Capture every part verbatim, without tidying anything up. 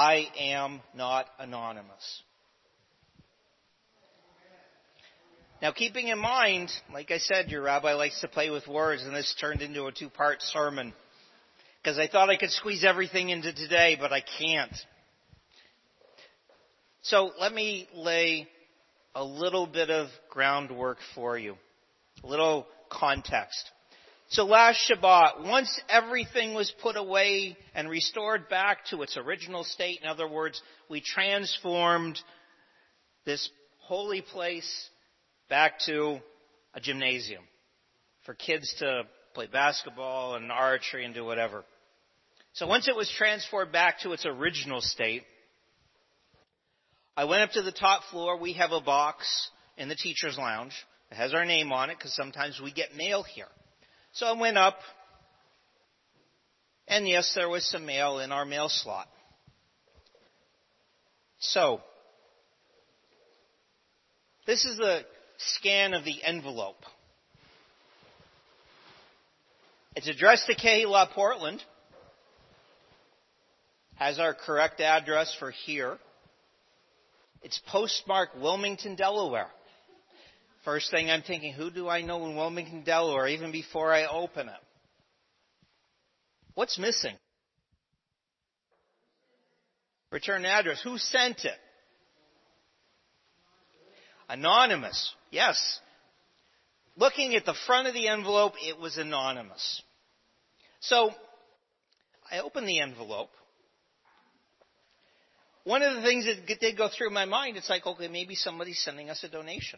I am not anonymous. Now, keeping in mind, like I said, your rabbi likes to play with words, and this turned into a two-part sermon. Because I thought I could squeeze everything into today, but I can't. So let me lay a little bit of groundwork for you. A little context. So last Shabbat, once everything was put away and restored back to its original state, in other words, we transformed this holy place back to a gymnasium for kids to play basketball and archery and do whatever. So once it was transferred back to its original state, I went up to the top floor. We have a box in the teacher's lounge that has our name on it because sometimes we get mail here. So I went up, and yes, there was some mail in our mail slot. So, this is the scan of the envelope. It's addressed to Kehillah Portland. Has our correct address for here. It's postmarked Wilmington, Delaware. First thing I'm thinking, who do I know in Wilmington, Delaware, even before I open it? What's missing? Return address. Who sent it? Anonymous. Yes. Looking at the front of the envelope, it was anonymous. So, I opened the envelope. One of the things that did go through my mind, it's like, okay, maybe somebody's sending us a donation.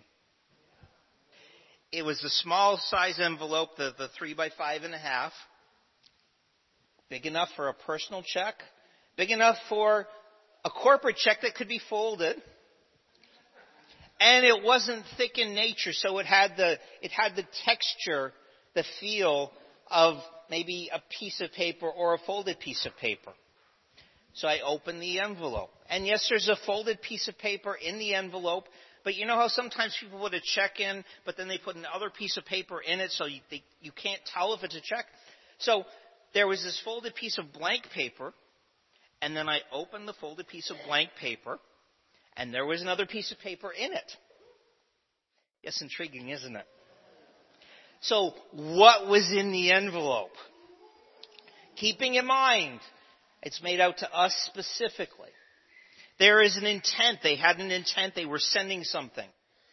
It was the small size envelope, the, the three by five and a half. Big enough for a personal check. Big enough for a corporate check that could be folded. And it wasn't thick in nature, so it had the, it had the texture, the feel of maybe a piece of paper or a folded piece of paper. So I opened the envelope. And yes, there's a folded piece of paper in the envelope. But you know how sometimes people put a check in, but then they put another piece of paper in it so you, they, you can't tell if it's a check? So there was this folded piece of blank paper, and then I opened the folded piece of blank paper, and there was another piece of paper in it. Yes, intriguing, isn't it? So what was in the envelope? Keeping in mind, it's made out to us specifically. There is an intent. They had an intent. They were sending something.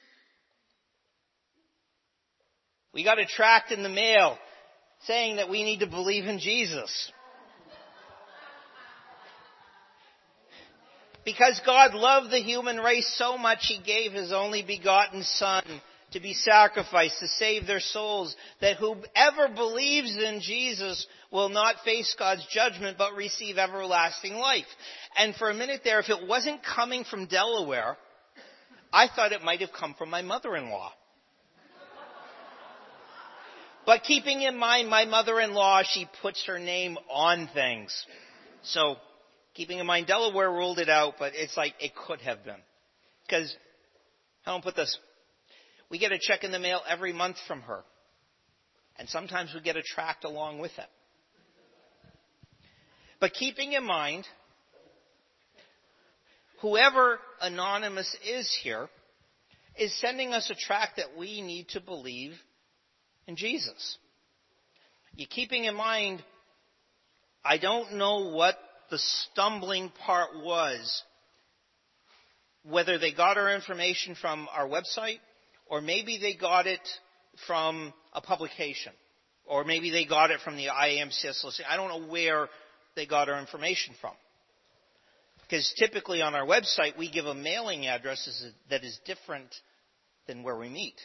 We got a tract in the mail saying that we need to believe in Jesus. Because God loved the human race so much, He gave His only begotten Son to be sacrificed, to save their souls, that whoever believes in Jesus will not face God's judgment, but receive everlasting life. And for a minute there, if it wasn't coming from Delaware, I thought it might have come from my mother-in-law. But keeping in mind my mother-in-law, she puts her name on things. So, keeping in mind Delaware ruled it out, but it's like it could have been. Because, how do I put this? We get a check in the mail every month from her. And sometimes we get a tract along with it. But keeping in mind, whoever anonymous is here is sending us a tract that we need to believe in Jesus. You keeping in mind, I don't know what the stumbling part was, whether they got our information from our website, or maybe they got it from a publication, or maybe they got it from the I A M C S listing. I don't know where they got our information from. Because typically on our website, we give a mailing address that is different than where we meet.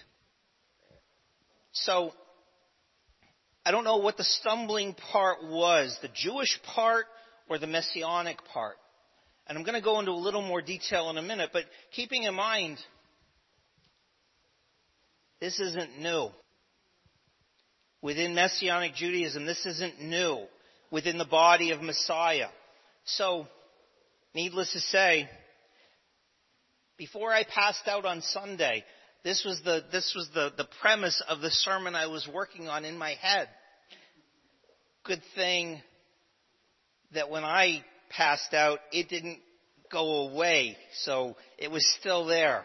So, I don't know what the stumbling part was, the Jewish part or the Messianic part. And I'm going to go into a little more detail in a minute, but keeping in mind, this isn't new. Within Messianic Judaism, this isn't new. Within the body of Messiah. So, needless to say, before I passed out on Sunday, this was the this was the, the premise of the sermon I was working on in my head. Good thing that when I passed out, it didn't go away, so it was still there.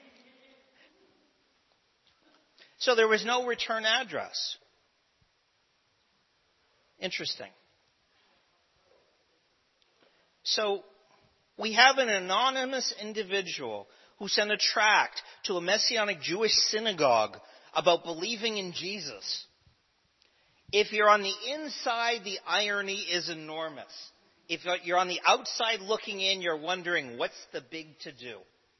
So there was no return address. Interesting. So we have an anonymous individual who sent a tract to a Messianic Jewish synagogue about believing in Jesus. If you're on the inside, the irony is enormous. If you're on the outside looking in, you're wondering, what's the big to-do?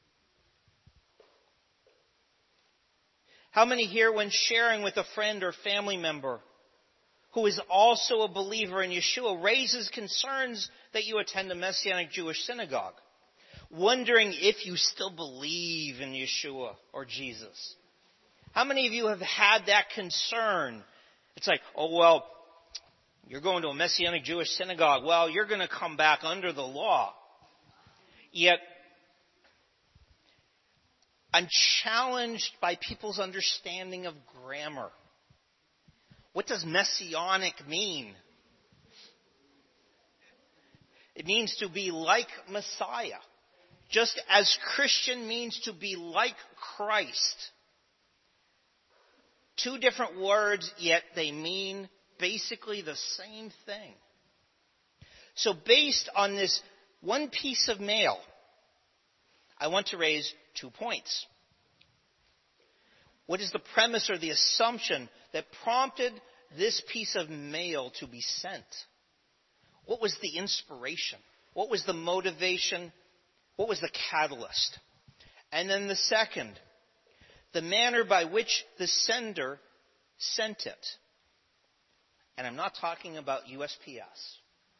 How many here, when sharing with a friend or family member who is also a believer in Yeshua, raises concerns that you attend a Messianic Jewish synagogue, wondering if you still believe in Yeshua or Jesus? How many of you have had that concern? It's like, oh, well, you're going to a Messianic Jewish synagogue. Well, you're going to come back under the law. Yet, I'm challenged by people's understanding of grammar. What does messianic mean? It means to be like Messiah. Just as Christian means to be like Christ. Two different words, yet they mean basically the same thing. So based on this one piece of mail, I want to raise two points. What is the premise or the assumption that prompted this piece of mail to be sent? What was the inspiration? What was the motivation? What was the catalyst? And then the second, the manner by which the sender sent it. And I'm not talking about U S P S.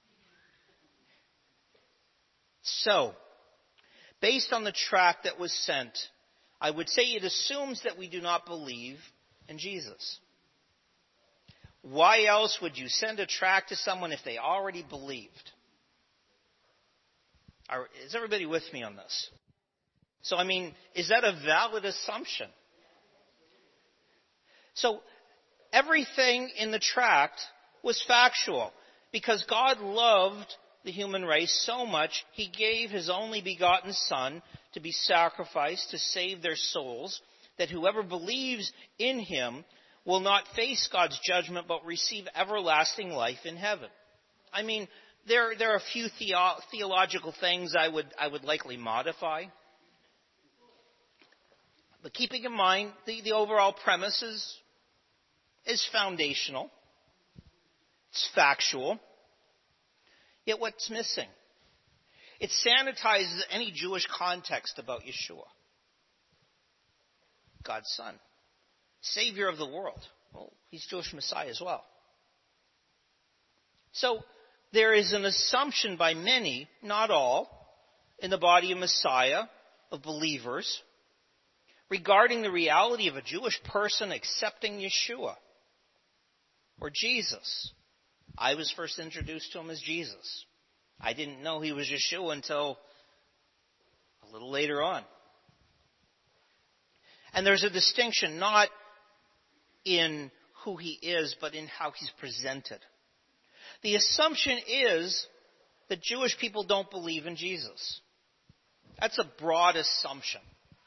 So, based on the tract that was sent, I would say it assumes that we do not believe in Jesus. Why else would you send a tract to someone if they already believed? Are, is everybody with me on this? So, I mean, is that a valid assumption? So, everything in the tract was factual because God loved the human race so much, He gave His only begotten Son to be sacrificed to save their souls, that whoever believes in Him will not face God's judgment but receive everlasting life in heaven. I mean, there, there are a few theo- theological things I would, I would likely modify. But keeping in mind, the, the overall premise is, is foundational. It's factual. Yet what's missing? It sanitizes any Jewish context about Yeshua. God's Son. Savior of the world. Well, He's Jewish Messiah as well. So, there is an assumption by many, not all, in the body of Messiah, of believers, regarding the reality of a Jewish person accepting Yeshua or Jesus. I was first introduced to Him as Jesus. I didn't know He was Yeshua until a little later on. And there's a distinction not in who He is, but in how He's presented. The assumption is that Jewish people don't believe in Jesus. That's a broad assumption.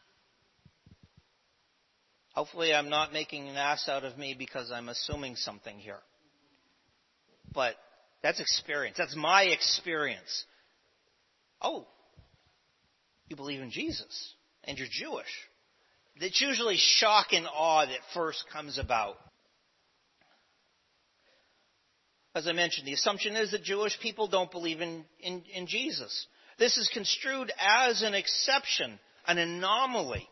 Hopefully I'm not making an ass out of me because I'm assuming something here. But that's experience. That's my experience. Oh, you believe in Jesus and you're Jewish. It's usually shock and awe that first comes about. As I mentioned, the assumption is that Jewish people don't believe in, in, in Jesus. This is construed as an exception, an anomaly.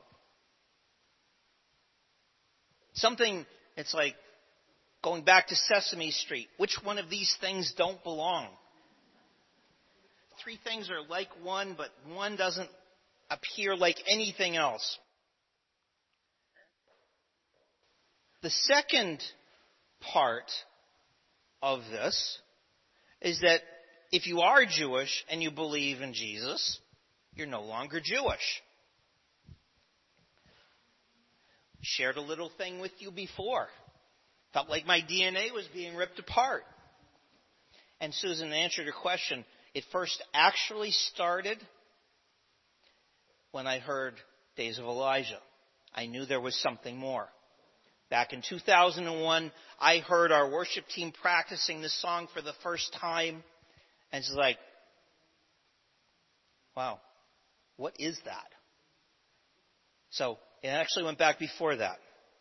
Something, it's like going back to Sesame Street. Which one of these things don't belong? Three things are like one, but one doesn't appear like anything else. The second part of this is that if you are Jewish and you believe in Jesus, you're no longer Jewish. Shared a little thing with you before. Felt like my D N A was being ripped apart. And Susan answered her question. It first actually started when I heard Days of Elijah. I knew there was something more. Back in two thousand one, I heard our worship team practicing this song for the first time. And it's like, wow, what is that? So it actually went back before that.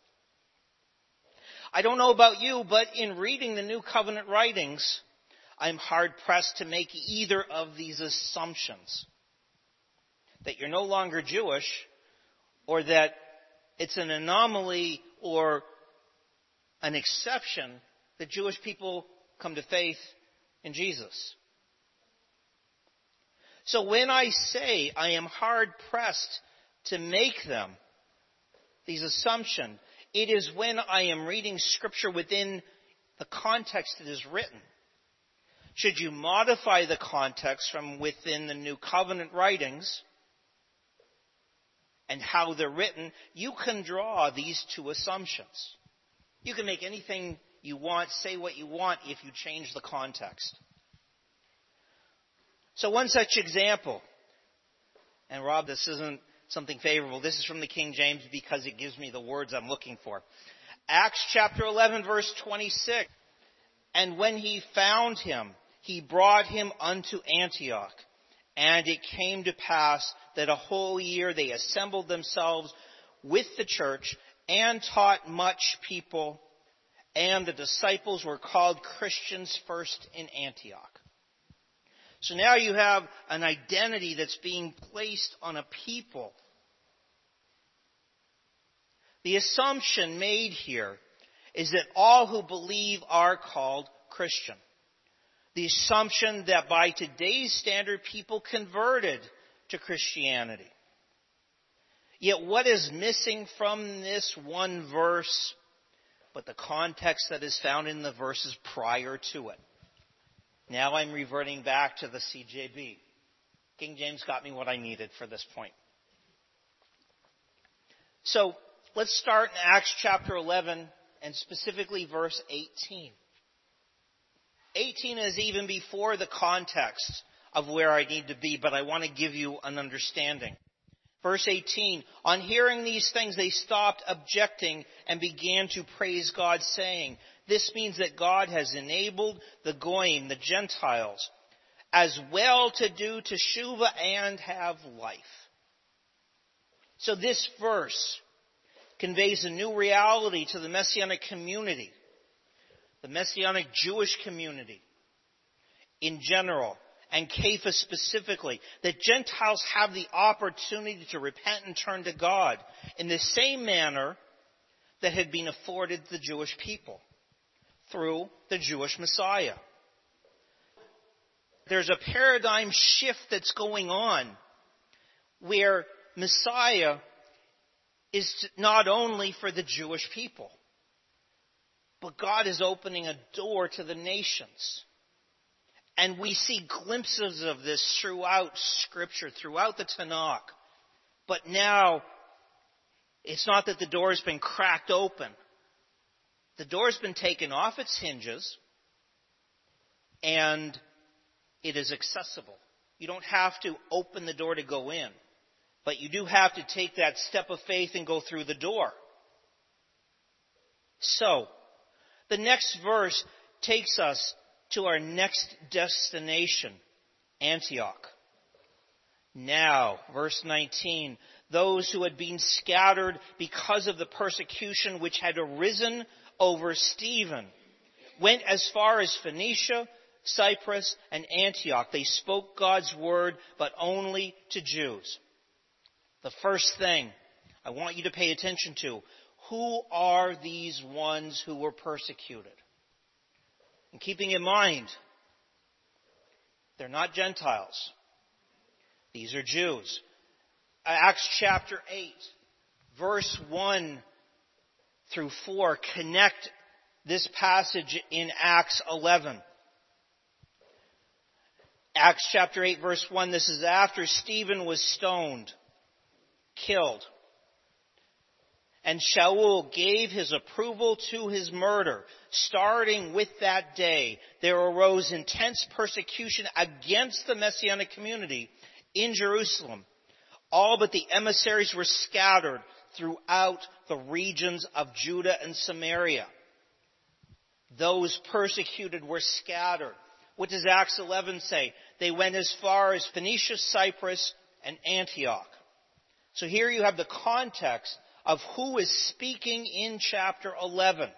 I don't know about you, but in reading the New Covenant writings, I'm hard-pressed to make either of these assumptions. That you're no longer Jewish, or that it's an anomaly or an exception that Jewish people come to faith in Jesus. So when I say I am hard-pressed to make them, these assumptions, it is when I am reading Scripture within the context it is written. Should you modify the context from within the New Covenant writings and how they're written, you can draw these two assumptions. You can make anything you want, say what you want if you change the context. So one such example, and Rob, this isn't something favorable. This is from the King James because it gives me the words I'm looking for. Acts chapter eleven, verse twenty-six. And when he found him, he brought him unto Antioch. And it came to pass that a whole year they assembled themselves with the church and taught much people. And the disciples were called Christians first in Antioch. So now you have an identity that's being placed on a people. The assumption made here is that all who believe are called Christian. The assumption that by today's standard, people converted to Christianity. Yet what is missing from this one verse, but the context that is found in the verses prior to it? Now I'm reverting back to the C J B. King James got me what I needed for this point. So let's start in Acts chapter eleven and specifically verse eighteen. eighteen is even before the context of where I need to be, but I want to give you an understanding. Verse eighteen, on hearing these things, they stopped objecting and began to praise God, saying, this means that God has enabled the Goyim, the Gentiles, as well to do teshuvah and have life. So this verse conveys a new reality to the Messianic community, the Messianic Jewish community in general, and Cephas specifically, that Gentiles have the opportunity to repent and turn to God in the same manner that had been afforded the Jewish people through the Jewish Messiah. There's a paradigm shift that's going on where Messiah is not only for the Jewish people, but God is opening a door to the nations. And we see glimpses of this throughout Scripture, throughout the Tanakh. But now, it's not that the door has been cracked open. The door has been taken off its hinges, and it is accessible. You don't have to open the door to go in, but you do have to take that step of faith and go through the door. So, the next verse takes us to our next destination, Antioch. Now, verse nineteen, those who had been scattered because of the persecution which had arisen over Stephen went as far as Phoenicia, Cyprus, and Antioch. They spoke God's word, but only to Jews. The first thing I want you to pay attention to, who are these ones who were persecuted? And keeping in mind, they're not Gentiles. These are Jews. Acts chapter eight, verse one through four connect this passage in Acts eleven. Acts chapter eight, verse one, this is after Stephen was stoned, killed. And Shaul gave his approval to his murder. Starting with that day, there arose intense persecution against the Messianic community in Jerusalem. All but the emissaries were scattered throughout the regions of Judah and Samaria. Those persecuted were scattered. What does Acts eleven say? They went as far as Phoenicia, Cyprus, and Antioch. So here you have the context of who is speaking in chapter eleven.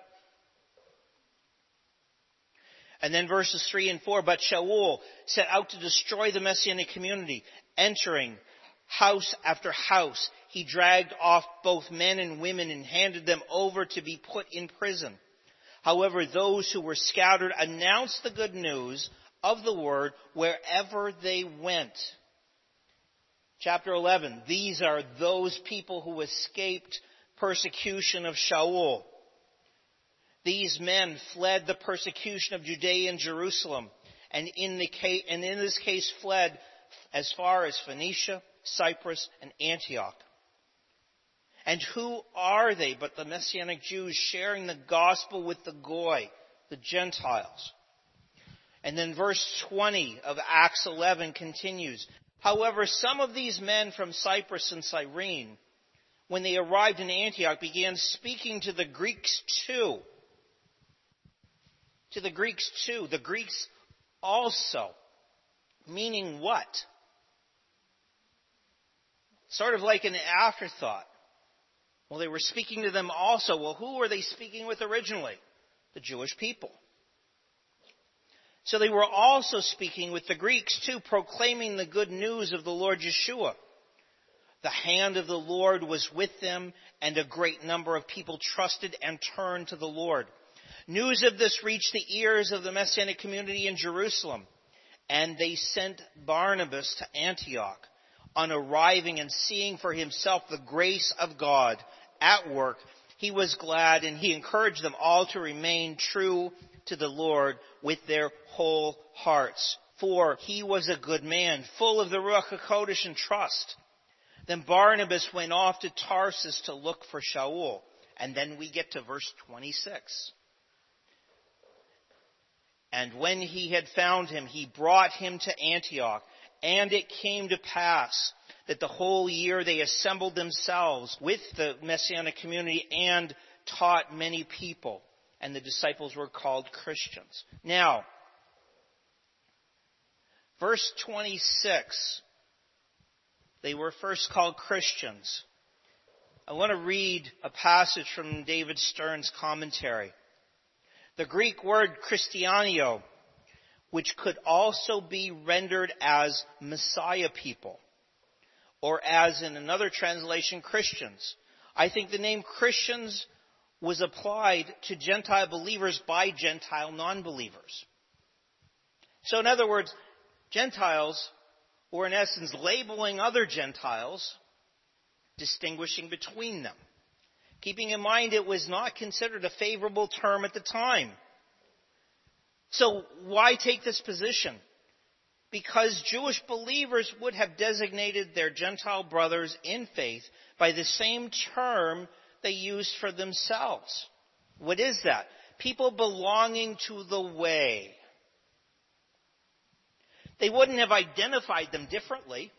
And then verses three and four, but Shaul set out to destroy the Messianic community, entering house after house. He dragged off both men and women and handed them over to be put in prison. However, those who were scattered announced the good news of the word wherever they went. Chapter eleven, these are those people who escaped persecution of Shaul. These men fled the persecution of Judea and Jerusalem, and in, the case, and in this case fled as far as Phoenicia, Cyprus, and Antioch. And who are they but the Messianic Jews sharing the gospel with the Goy, the Gentiles? And then verse twenty of Acts eleven continues. However, some of these men from Cyprus and Cyrene, when they arrived in Antioch, began speaking to the Greeks too. To the Greeks too. The Greeks also. Meaning what? Sort of like an afterthought. Well, they were speaking to them also. Well, who were they speaking with originally? The Jewish people. So they were also speaking with the Greeks too, proclaiming the good news of the Lord Yeshua. The hand of the Lord was with them, and a great number of people trusted and turned to the Lord. News of this reached the ears of the Messianic community in Jerusalem, and they sent Barnabas to Antioch. On arriving and seeing for himself the grace of God at work, he was glad, and he encouraged them all to remain true to the Lord with their whole hearts. For he was a good man, full of the Ruach HaKodesh and trust. Then Barnabas went off to Tarsus to look for Shaul. And then we get to verse twenty-six. And when he had found him, he brought him to Antioch. And it came to pass that the whole year they assembled themselves with the Messianic community and taught many people. And the disciples were called Christians. Now, verse twenty-six, they were first called Christians. I want to read a passage from David Stern's commentary. The Greek word Christianio, which could also be rendered as Messiah people, or as in another translation, Christians. I think the name Christians was applied to Gentile believers by Gentile non-believers. So in other words, Gentiles were in essence labeling other Gentiles, distinguishing between them. Keeping in mind it was not considered a favorable term at the time. So why take this position? Because Jewish believers would have designated their Gentile brothers in faith by the same term they used for themselves. What is that? People belonging to the way. They wouldn't have identified them differently.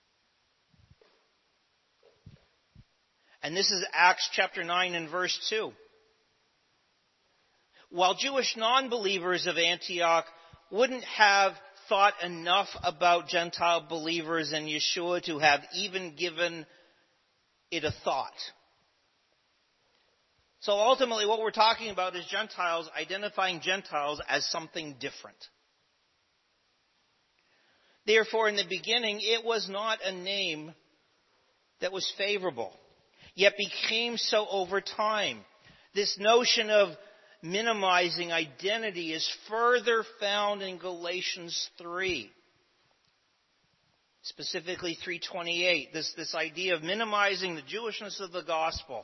And this is Acts chapter nine and verse two. While Jewish non-believers of Antioch wouldn't have thought enough about Gentile believers in Yeshua to have even given it a thought. So ultimately what we're talking about is Gentiles identifying Gentiles as something different. Therefore, in the beginning, it was not a name that was favorable, yet became so over time. This notion of minimizing identity is further found in Galatians three. Specifically three twenty-eight. This, this idea of minimizing the Jewishness of the gospel.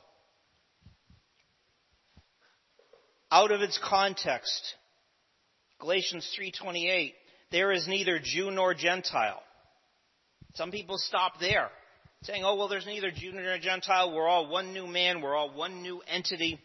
Out of its context. Galatians three twenty-eight. There is neither Jew nor Gentile. Some people stop there. saying, oh, well, there's neither Jew nor Gentile. We're all one new man. We're all one new entity.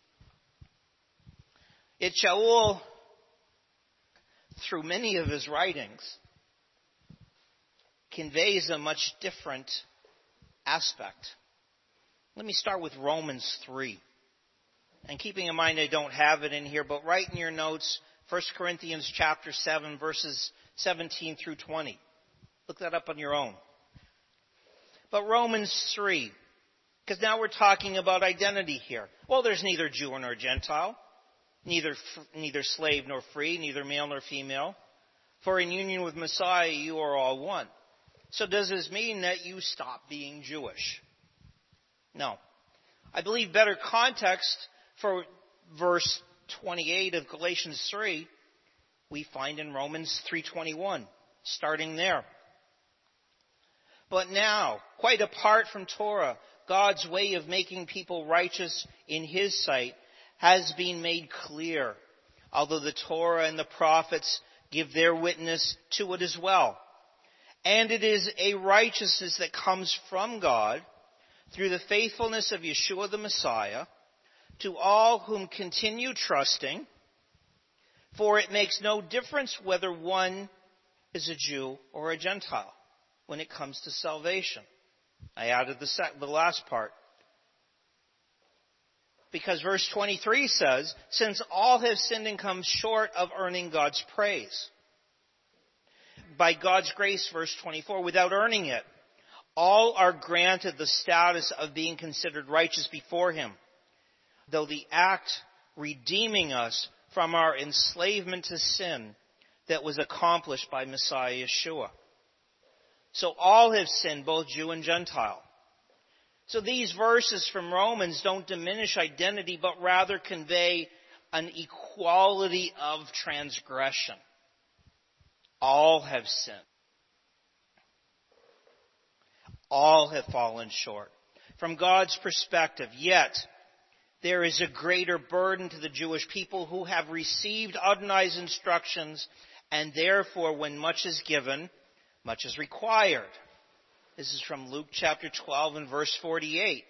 Yet Shaul, through many of his writings, conveys a much different aspect. Let me start with Romans three. And keeping in mind I don't have it in here, but write in your notes First Corinthians chapter seven, verses seventeen through twenty. Look that up on your own. But Romans three, because now we're talking about identity here. Well, there's neither Jew nor Gentile, neither neither slave nor free, neither male nor female. For in union with Messiah you are all one. So does this mean that you stop being Jewish? No. I believe better context for verse twenty-eight of Galatians three, we find in Romans three twenty-one, starting there. But now, quite apart from Torah, God's way of making people righteous in His sight has been made clear, although the Torah and the prophets give their witness to it as well. And it is a righteousness that comes from God through the faithfulness of Yeshua the Messiah to all whom continue trusting, for it makes no difference whether one is a Jew or a Gentile when it comes to salvation. I added the, sec- the last part. Because verse twenty-three says, since all have sinned and come short of earning God's praise. By God's grace, verse twenty-four, without earning it, all are granted the status of being considered righteous before Him, though the act redeeming us from our enslavement to sin that was accomplished by Messiah Yeshua. So all have sinned, both Jew and Gentile. So these verses from Romans don't diminish identity, but rather convey an equality of transgression. All have sinned. All have fallen short. From God's perspective, yet there is a greater burden to the Jewish people who have received Adonai's instructions, and therefore when much is given, much is required. This is from Luke chapter twelve and verse forty-eight.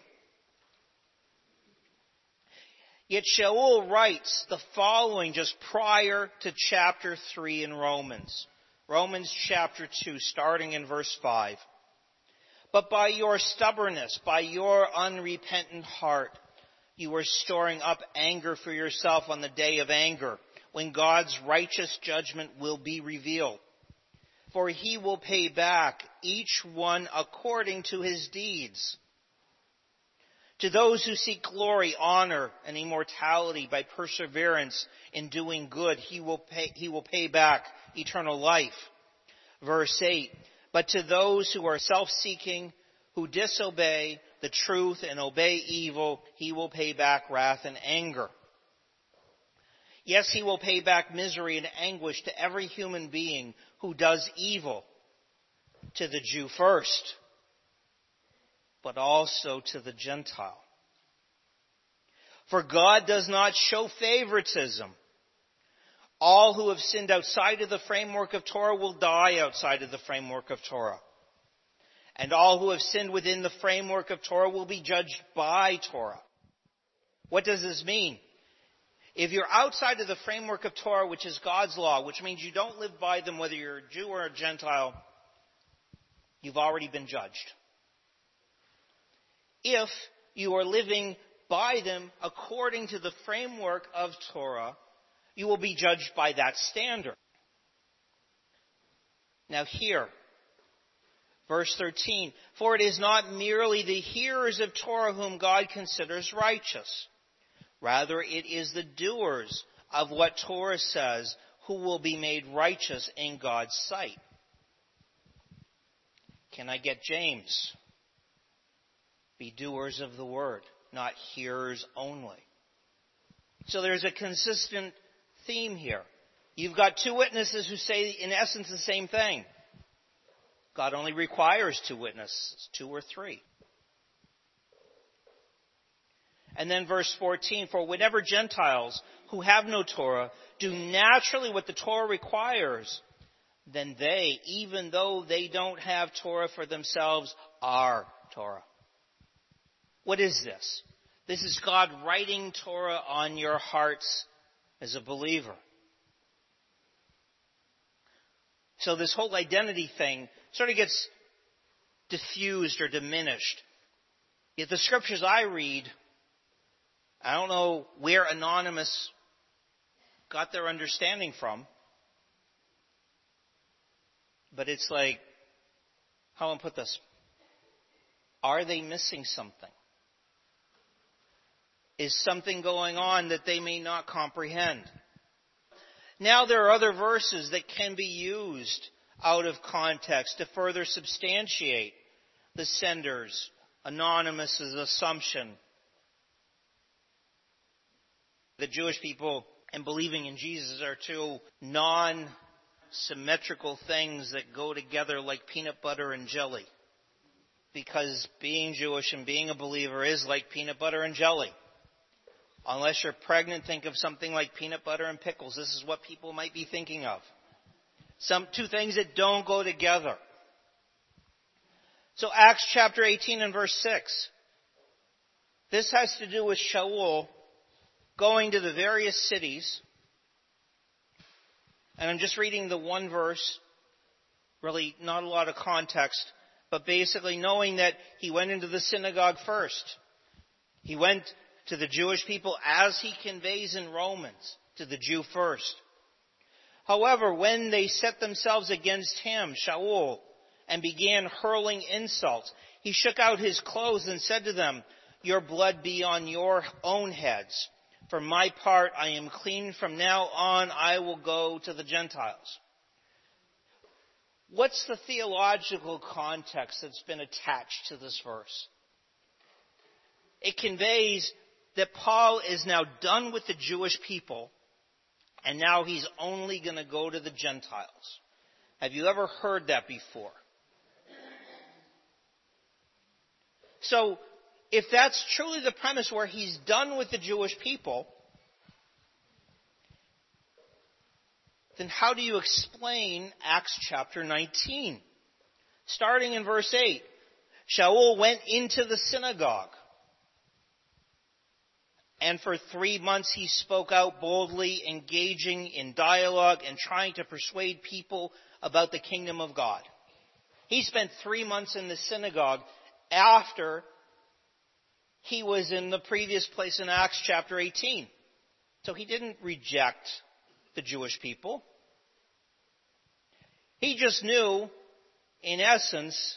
Yet Shaul writes the following just prior to chapter three in Romans. Romans chapter two, starting in verse five. But by your stubbornness, by your unrepentant heart, you are storing up anger for yourself on the day of anger, when God's righteous judgment will be revealed. For He will pay back each one according to his deeds. To those who seek glory, honor, and immortality by perseverance in doing good, He will pay, he will pay back eternal life. Verse eight, but to those who are self-seeking, who disobey the truth and obey evil, He will pay back wrath and anger. Yes, He will pay back misery and anguish to every human being who does evil, to the Jew first, but also to the Gentile. For God does not show favoritism. All who have sinned outside of the framework of Torah will die outside of the framework of Torah. And all who have sinned within the framework of Torah will be judged by Torah. What does this mean? If you're outside of the framework of Torah, which is God's law, which means you don't live by them whether you're a Jew or a Gentile, you've already been judged. If you are living by them according to the framework of Torah, you will be judged by that standard. Now here, verse thirteen, for it is not merely the hearers of Torah whom God considers righteous. Rather, it is the doers of what Torah says who will be made righteous in God's sight. Can I get James? Be doers of the word, not hearers only. So there's a consistent theme here. You've got two witnesses who say, in essence, the same thing. God only requires two witnesses, two or three. And then verse fourteen, for whenever Gentiles who have no Torah do naturally what the Torah requires, then they, even though they don't have Torah for themselves, are Torah. What is this? This is God writing Torah on your hearts as a believer. So this whole identity thing sort of gets diffused or diminished. Yet the scriptures I read, I don't know where Anonymous got their understanding from, but it's like, how do I put this? Are they missing something? Is something going on that they may not comprehend? Now there are other verses that can be used out of context to further substantiate the sender's, Anonymous's assumption. The Jewish people and believing in Jesus are two non-symmetrical things that go together like peanut butter and jelly. Because being Jewish and being a believer is like peanut butter and jelly. Unless you're pregnant, think of something like peanut butter and pickles. This is what people might be thinking of. Some two things that don't go together. So Acts chapter eighteen and verse six. This has to do with Shaul going to the various cities. And I'm just reading the one verse. Really not a lot of context. But basically knowing that he went into the synagogue first. He went to the Jewish people as he conveys in Romans, to the Jew first. However, when they set themselves against him, Shaul, and began hurling insults, he shook out his clothes and said to them, "Your blood be on your own heads. For my part, I am clean. From now on, I will go to the Gentiles." What's the theological context that's been attached to this verse? It conveys that Paul is now done with the Jewish people, and now he's only going to go to the Gentiles. Have you ever heard that before? So, if that's truly the premise where he's done with the Jewish people, then how do you explain Acts chapter nineteen? Starting in verse eight, Shaul went into the synagogue. And for three months he spoke out boldly, engaging in dialogue and trying to persuade people about the kingdom of God. He spent three months in the synagogue after he was in the previous place in Acts chapter eighteen. So he didn't reject the Jewish people. He just knew, in essence,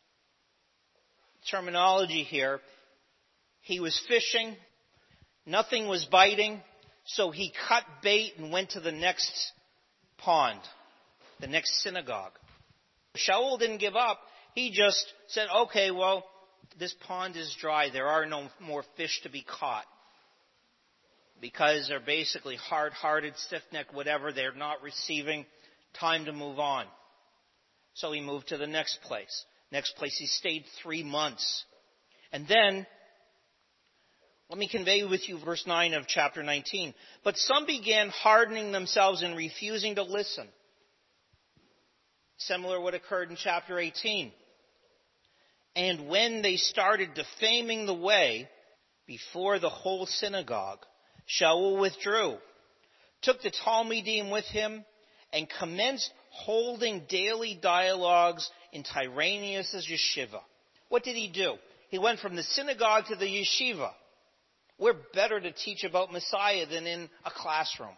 terminology here, he was fishing. Nothing was biting, so he cut bait and went to the next pond, the next synagogue. Shaul didn't give up. He just said, okay, well, this pond is dry. There are no more fish to be caught. Because they're basically hard-hearted, stiff-necked, whatever. They're not receiving. Time to move on. So he moved to the next place. Next place he stayed three months. And then, let me convey with you verse nine of chapter nineteen. But some began hardening themselves and refusing to listen. Similar to what occurred in chapter eighteen. And when they started defaming the way before the whole synagogue, Shaul withdrew, took the Talmidim with him, and commenced holding daily dialogues in Tyrannus' yeshiva. What did he do? He went from the synagogue to the yeshiva. We're better to teach about Messiah than in a classroom.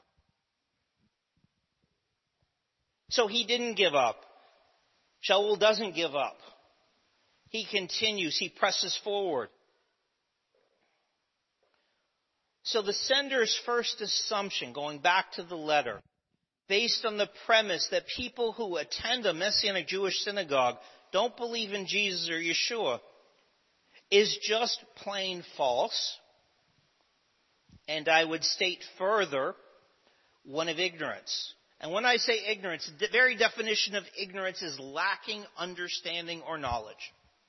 So he didn't give up. Shaul doesn't give up. He continues. He presses forward. So the sender's first assumption, going back to the letter, based on the premise that people who attend a Messianic Jewish synagogue don't believe in Jesus or Yeshua, is just plain false. And I would state further, one of ignorance. And when I say ignorance, the very definition of ignorance is lacking understanding or knowledge.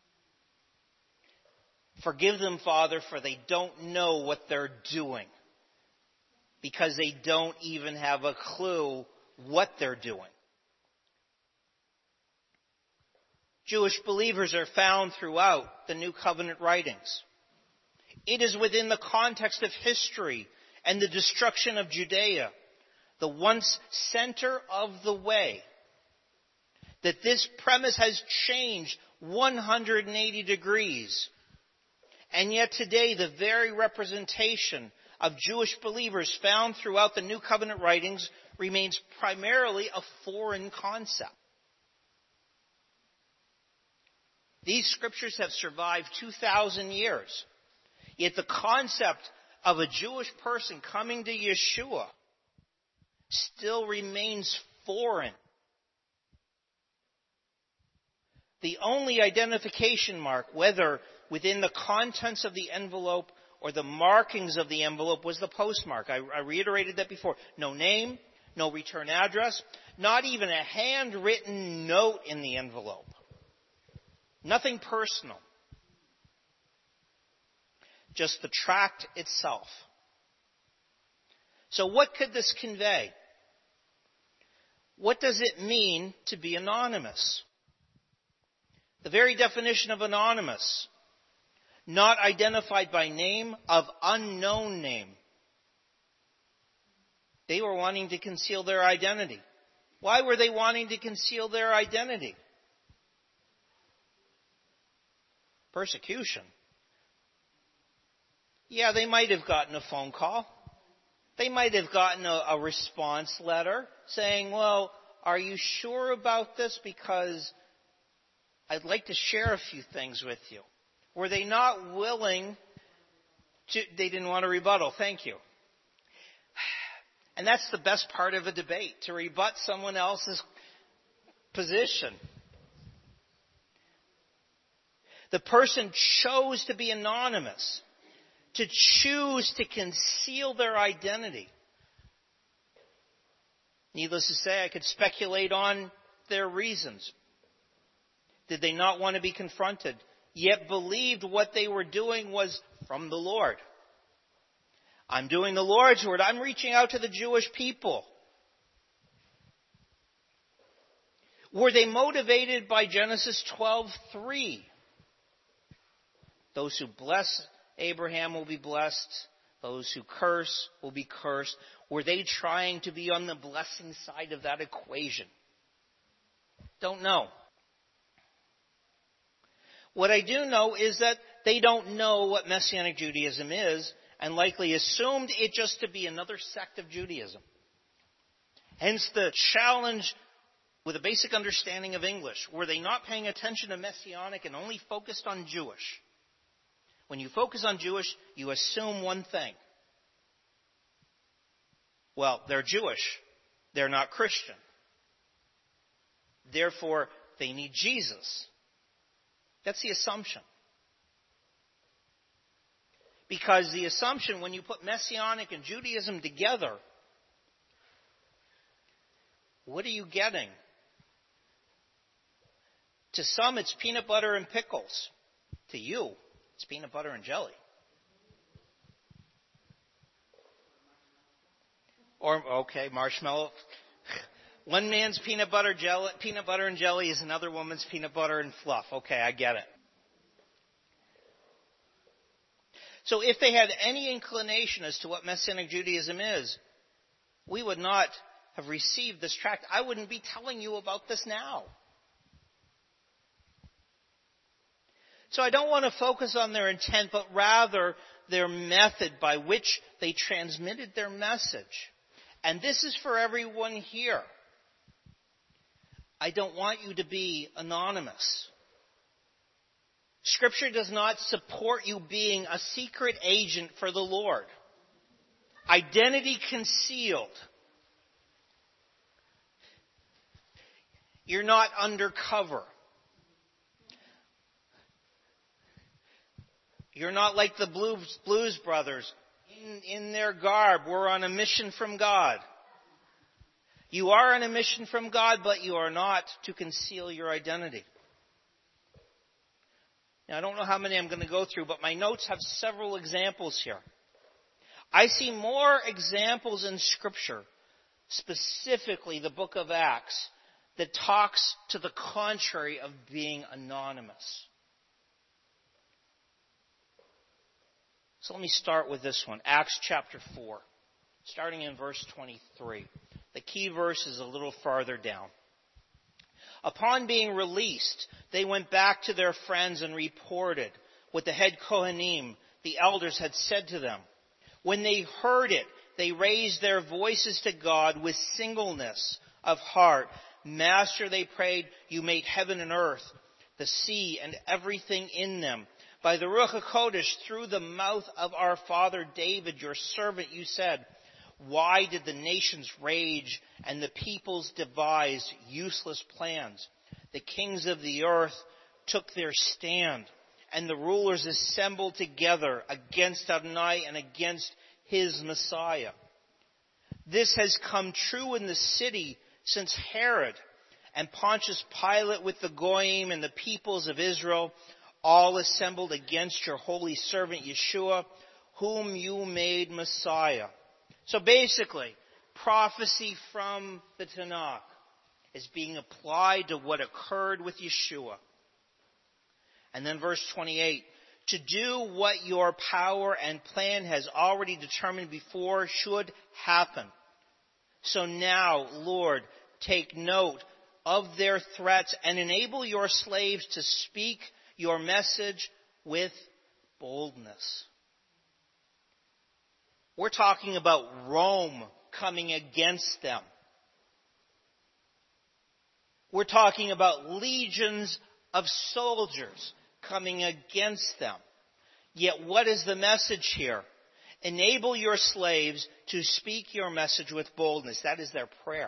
Forgive them, Father, for they don't know what they're doing. Because they don't even have a clue what they're doing. Jewish believers are found throughout the New Covenant writings. It is within the context of history and the destruction of Judea, the once center of the way, that this premise has changed one hundred eighty degrees. And yet today, the very representation of Jewish believers found throughout the New Covenant writings remains primarily a foreign concept. These scriptures have survived two thousand years. Yet the concept of a Jewish person coming to Yeshua still remains foreign. The only identification mark, whether within the contents of the envelope or the markings of the envelope, was the postmark. I, I reiterated that before. No name, no return address, not even a handwritten note in the envelope. Nothing personal. Just the tract itself. So what could this convey? What does it mean to be anonymous? The very definition of anonymous, not identified by name, of unknown name. They were wanting to conceal their identity. Why were they wanting to conceal their identity? Persecution. Yeah, they might have gotten a phone call. They might have gotten a, a response letter saying, well, are you sure about this? Because I'd like to share a few things with you. Were they not willing to, they didn't want a rebuttal. Thank you. And that's the best part of a debate, to rebut someone else's position. The person chose to be anonymous, to choose to conceal their identity. Needless to say, I could speculate on their reasons. Did they not want to be confronted, yet believed what they were doing was from the Lord? I'm doing the Lord's word. I'm reaching out to the Jewish people. Were they motivated by Genesis twelve three? Those who bless Abraham will be blessed. Those who curse will be cursed. Were they trying to be on the blessing side of that equation? Don't know. What I do know is that they don't know what Messianic Judaism is, and likely assumed it just to be another sect of Judaism. Hence the challenge with a basic understanding of English. Were they not paying attention to Messianic and only focused on Jewish? When you focus on Jewish, you assume one thing. Well, they're Jewish. They're not Christian. Therefore, they need Jesus. That's the assumption. Because the assumption, when you put Messianic and Judaism together, what are you getting? To some, it's peanut butter and pickles. To you, it's peanut butter and jelly. Or, okay, marshmallow. One man's peanut butter jelly, peanut butter and jelly is another woman's peanut butter and fluff. Okay, I get it. So if they had any inclination as to what Messianic Judaism is, we would not have received this tract. I wouldn't be telling you about this now. So I don't want to focus on their intent, but rather their method by which they transmitted their message. And this is for everyone here. I don't want you to be anonymous. Scripture does not support you being a secret agent for the Lord. Identity concealed. You're not undercover. You're not like the Blues, Blues Brothers. In, in their garb, we're on a mission from God. You are on a mission from God, but you are not to conceal your identity. Now, I don't know how many I'm going to go through, but my notes have several examples here. I see more examples in Scripture, specifically the book of Acts, that talks to the contrary of being anonymous. So let me start with this one, Acts chapter four, starting in verse twenty-three. The key verse is a little farther down. Upon being released, they went back to their friends and reported what the head Kohanim, the elders, had said to them. When they heard it, they raised their voices to God with singleness of heart. Master, they prayed, you made heaven and earth, the sea and everything in them. By the Ruach HaKodesh, through the mouth of our father David, your servant, you said, why did the nations rage and the peoples devise useless plans? The kings of the earth took their stand, and the rulers assembled together against Adonai and against his Messiah. This has come true in the city since Herod and Pontius Pilate with the Goyim and the peoples of Israel all assembled against your holy servant Yeshua, whom you made Messiah. So basically, prophecy from the Tanakh is being applied to what occurred with Yeshua. And then verse twenty-eight, to do what your power and plan has already determined before should happen. So now, Lord, take note of their threats and enable your slaves to speak your message with boldness. We're talking about Rome coming against them. We're talking about legions of soldiers coming against them. Yet what is the message here? Enable your slaves to speak your message with boldness. That is their prayer.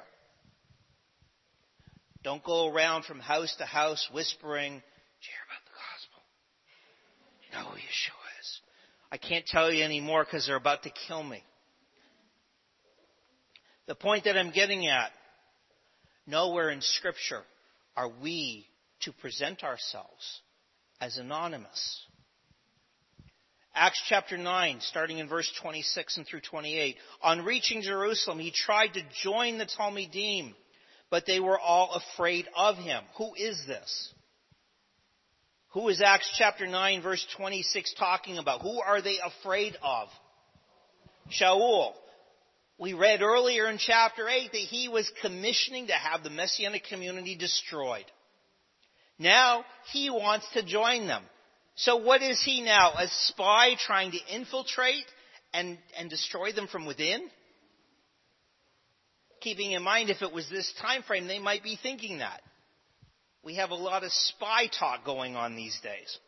Don't go around from house to house whispering, did you hear about the gospel? You know who Yeshua is. I can't tell you anymore because they're about to kill me. The point that I'm getting at, nowhere in Scripture are we to present ourselves as anonymous. Acts chapter nine, starting in verse twenty-six and through twenty-eight. On reaching Jerusalem, he tried to join the Talmidim, but they were all afraid of him. Who is this? Who is Acts chapter nine, verse twenty-six talking about? Who are they afraid of? Shaul. We read earlier in chapter eight that he was commissioning to have the Messianic community destroyed. Now he wants to join them. So what is he now? A spy trying to infiltrate and, and destroy them from within? Keeping in mind, if it was this time frame, they might be thinking that. We have a lot of spy talk going on these days.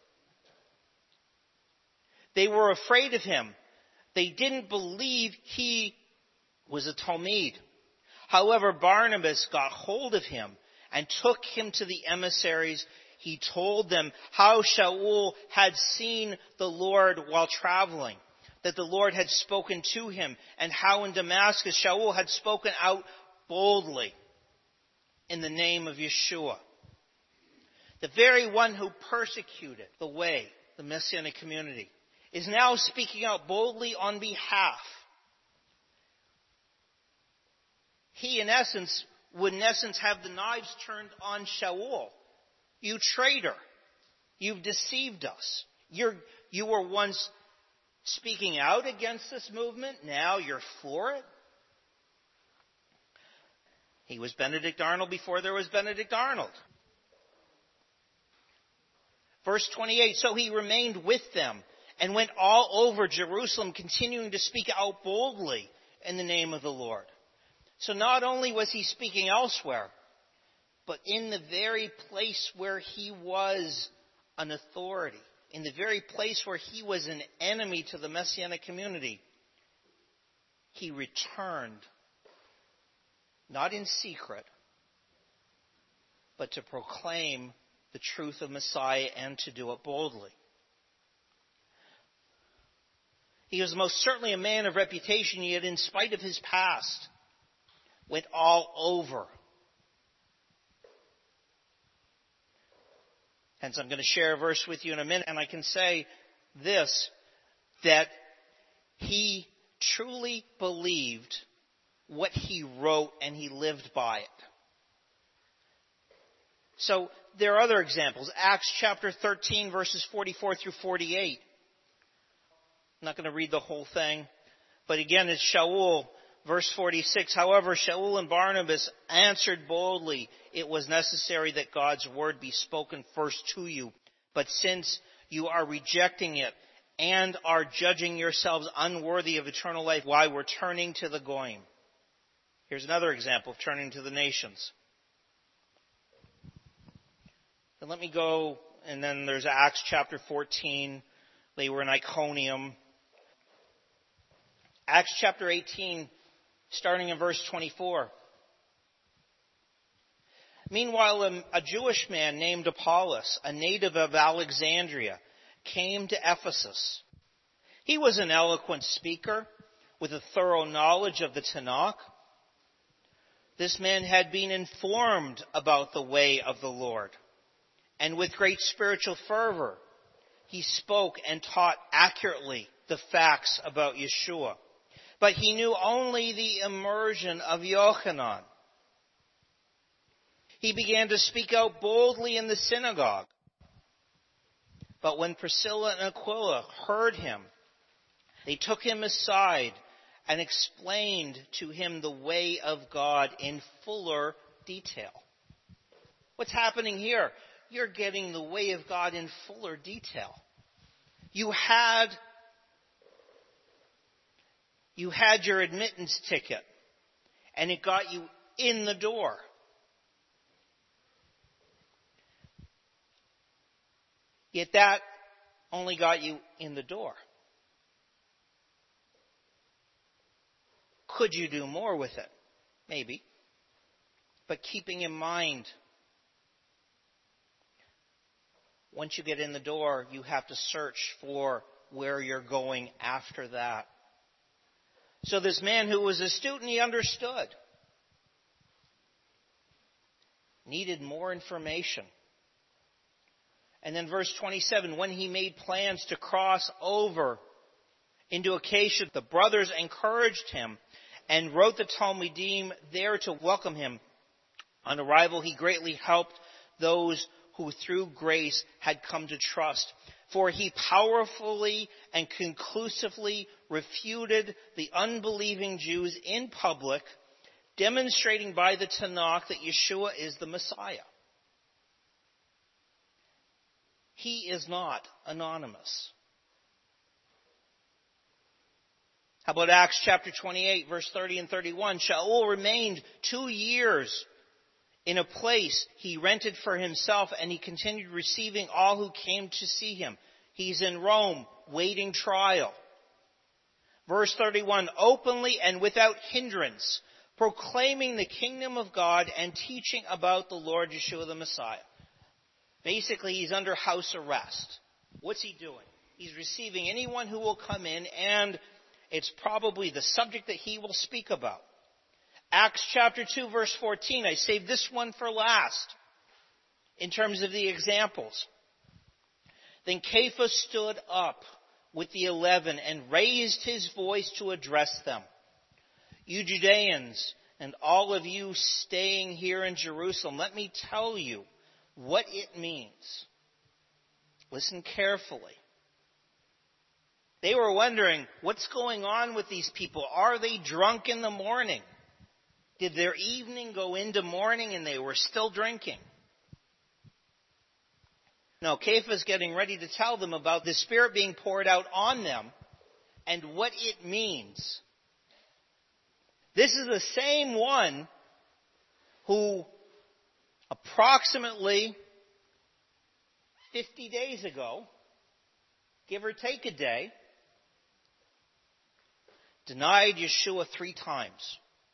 They were afraid of him. They didn't believe he was a Talmud. However, Barnabas got hold of him and took him to the emissaries. He told them how Shaul had seen the Lord while traveling, that the Lord had spoken to him, and how in Damascus Shaul had spoken out boldly in the name of Yeshua. The very one who persecuted the way, the Messianic community, is now speaking out boldly on behalf. He, in essence, would in essence have the knives turned on Shaul. You traitor. You've deceived us. You're, you were once speaking out against this movement. Now you're for it. He was Benedict Arnold before there was Benedict Arnold. Verse twenty-eight, so he remained with them and went all over Jerusalem, continuing to speak out boldly in the name of the Lord. So not only was he speaking elsewhere, but in the very place where he was an authority, in the very place where he was an enemy to the Messianic community, he returned, not in secret, but to proclaim the truth of Messiah and to do it boldly. He was most certainly a man of reputation, yet in spite of his past, went all over. Hence, I'm going to share a verse with you in a minute, and I can say this, that he truly believed what he wrote and he lived by it. So there are other examples. Acts chapter thirteen, verses forty-four through forty-eight. I'm not going to read the whole thing. But again, it's Shaul, verse forty-six. However, Shaul and Barnabas answered boldly, "It was necessary that God's word be spoken first to you. But since you are rejecting it and are judging yourselves unworthy of eternal life, why we're turning to the Goyim." Here's another example of turning to the nations. And let me go, and then there's Acts chapter fourteen. They were in Iconium. Acts chapter eighteen, starting in verse twenty-four. Meanwhile, a, a Jewish man named Apollos, a native of Alexandria, came to Ephesus. He was an eloquent speaker with a thorough knowledge of the Tanakh. This man had been informed about the way of the Lord, and with great spiritual fervor, he spoke and taught accurately the facts about Yeshua. But he knew only the immersion of Yochanan. He began to speak out boldly in the synagogue. But when Priscilla and Aquila heard him, they took him aside and explained to him the way of God in fuller detail. What's happening here? You're getting the way of God in fuller detail. You had You had your admittance ticket, and it got you in the door. Yet that only got you in the door. Could you do more with it? Maybe. But keeping in mind, once you get in the door, you have to search for where you're going after that. So this man who was a student, he understood. Needed more information. And then verse twenty-seven, when he made plans to cross over into Achaia, the brothers encouraged him and wrote the Talmudim there to welcome him. On arrival, he greatly helped those who through grace had come to trust. For he powerfully and conclusively refuted the unbelieving Jews in public, demonstrating by the Tanakh that Yeshua is the Messiah. He is not anonymous. How about Acts chapter twenty-eight, verse thirty and thirty-one? Shaul remained two years in a place he rented for himself, and he continued receiving all who came to see him. He's in Rome, waiting trial. Verse thirty-one, openly and without hindrance, proclaiming the kingdom of God and teaching about the Lord Yeshua the Messiah. Basically, he's under house arrest. What's he doing? He's receiving anyone who will come in, and it's probably the subject that he will speak about. Acts chapter two, verse fourteen. I saved this one for last in terms of the examples. Then Cephas stood up with the eleven and raised his voice to address them. You Judeans and all of you staying here in Jerusalem, let me tell you what it means. Listen carefully. They were wondering, what's going on with these people? Are they drunk in the morning? Did their evening go into morning and they were still drinking? No, Cephas is getting ready to tell them about the Spirit being poured out on them and what it means. This is the same one who approximately fifty days ago, give or take a day, denied Yeshua three times.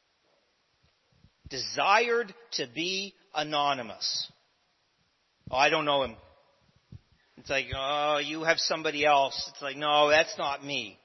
Desired to be anonymous. Oh, I don't know him. It's like, oh, you have somebody else. It's like, no, that's not me.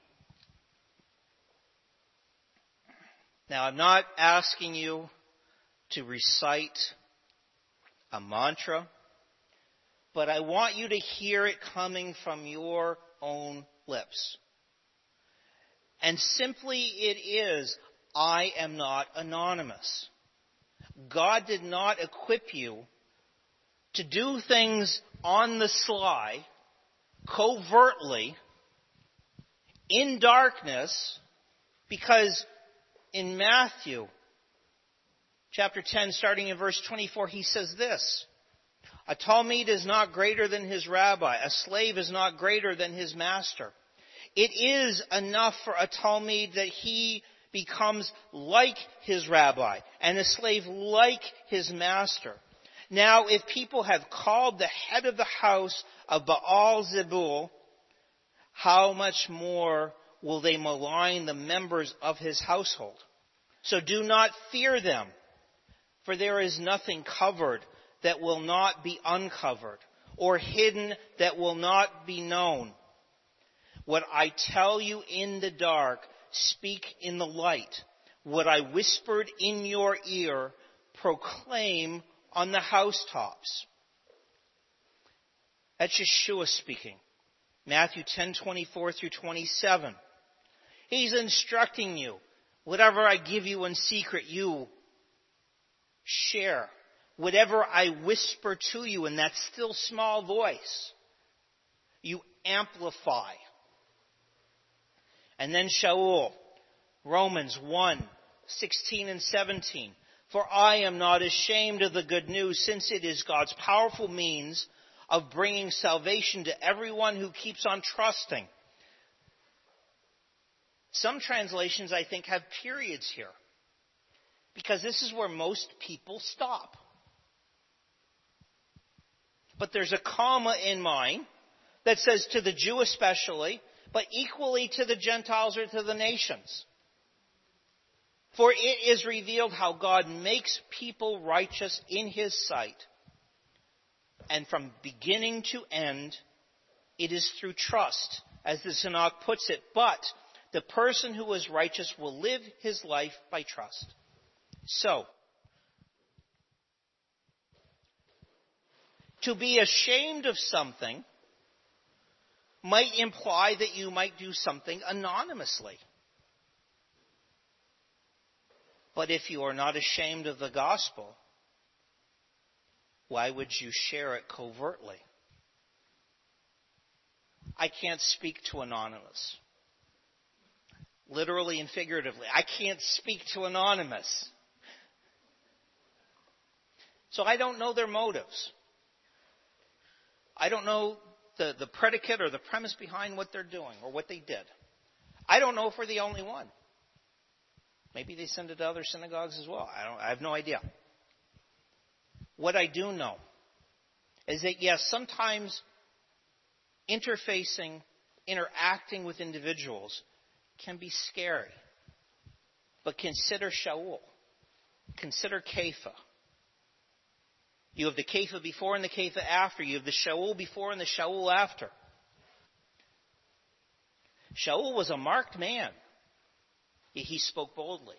Now, I'm not asking you to recite a mantra, but I want you to hear it coming from your own lips. And simply it is, I am not anonymous. God did not equip you to do things on the sly, covertly, in darkness, because in Matthew chapter ten, starting in verse twenty-four, he says this: a Talmud is not greater than his rabbi. A slave is not greater than his master. It is enough for a Talmud that he becomes like his rabbi, and a slave like his master. Now, if people have called the head of the house of Baal Zebul, how much more will they malign the members of his household? So do not fear them, for there is nothing covered that will not be uncovered, or hidden that will not be known. What I tell you in the dark, speak in the light. What I whispered in your ear, proclaim on the housetops. That's Yeshua speaking. Matthew ten, twenty-four through twenty-seven. He's instructing you. Whatever I give you in secret, you share. Whatever I whisper to you in that still small voice, you amplify. And then Shaul, Romans one, sixteen and seventeen. For I am not ashamed of the good news, since it is God's powerful means of bringing salvation to everyone who keeps on trusting. Some translations, I think, have periods here, because this is where most people stop. But there's a comma in mine that says to the Jew especially, but equally to the Gentiles or to the nations. For it is revealed how God makes people righteous in his sight. And from beginning to end, it is through trust, as the Tanakh puts it. But the person who is righteous will live his life by trust. So, to be ashamed of something might imply that you might do something anonymously. But if you are not ashamed of the gospel, why would you share it covertly? I can't speak to anonymous. Literally and figuratively. I can't speak to anonymous. So I don't know their motives. I don't know the, the predicate or the premise behind what they're doing or what they did. I don't know if we're the only one. Maybe they send it to other synagogues as well. I don't. I have no idea. What I do know is that, yes, sometimes interfacing, interacting with individuals can be scary. But consider Shaul. Consider Kepha. You have the Kepha before and the Kepha after. You have the Shaul before and the Shaul after. Shaul was a marked man. He spoke boldly.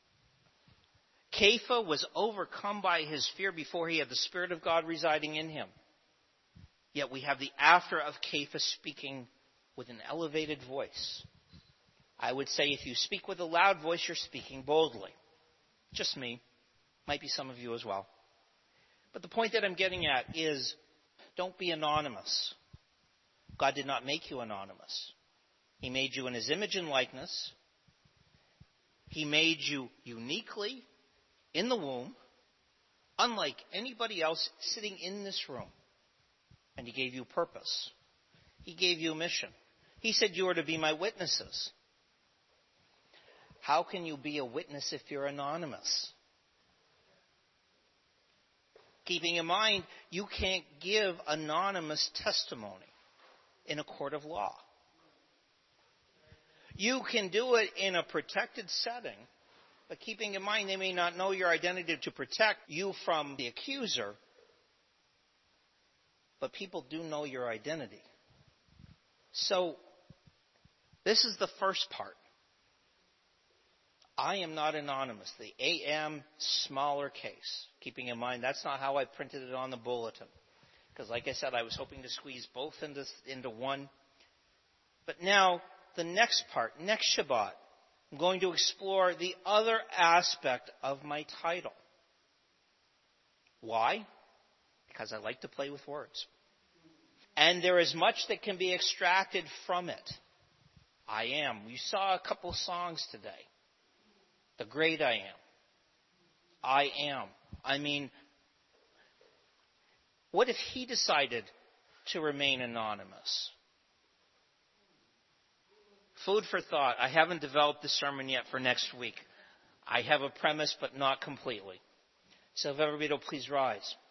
Kepha was overcome by his fear before he had the Spirit of God residing in him. Yet we have the after of Kepha speaking with an elevated voice. I would say if you speak with a loud voice, you're speaking boldly. Just me. Might be some of you as well. But the point that I'm getting at is, don't be anonymous. God did not make you anonymous. He made you in his image and likeness. He made you uniquely in the womb, unlike anybody else sitting in this room. And he gave you purpose. He gave you a mission. He said you are to be my witnesses. How can you be a witness if you're anonymous? Keeping in mind, you can't give anonymous testimony in a court of law. You can do it in a protected setting, but keeping in mind they may not know your identity to protect you from the accuser, but people do know your identity. So, this is the first part. I am not anonymous. The A M smaller case. Keeping in mind, that's not how I printed it on the bulletin. Because like I said, I was hoping to squeeze both into, into one. But now, the next part, next Shabbat, I'm going to explore the other aspect of my title. Why? because I like to play with words. And there is much that can be extracted from it. I am. You saw a couple songs today. The great I am. I am. I mean, what if he decided to remain anonymous? Food for thought. I haven't developed the sermon yet for next week. I have a premise, but not completely. So if everybody will please rise.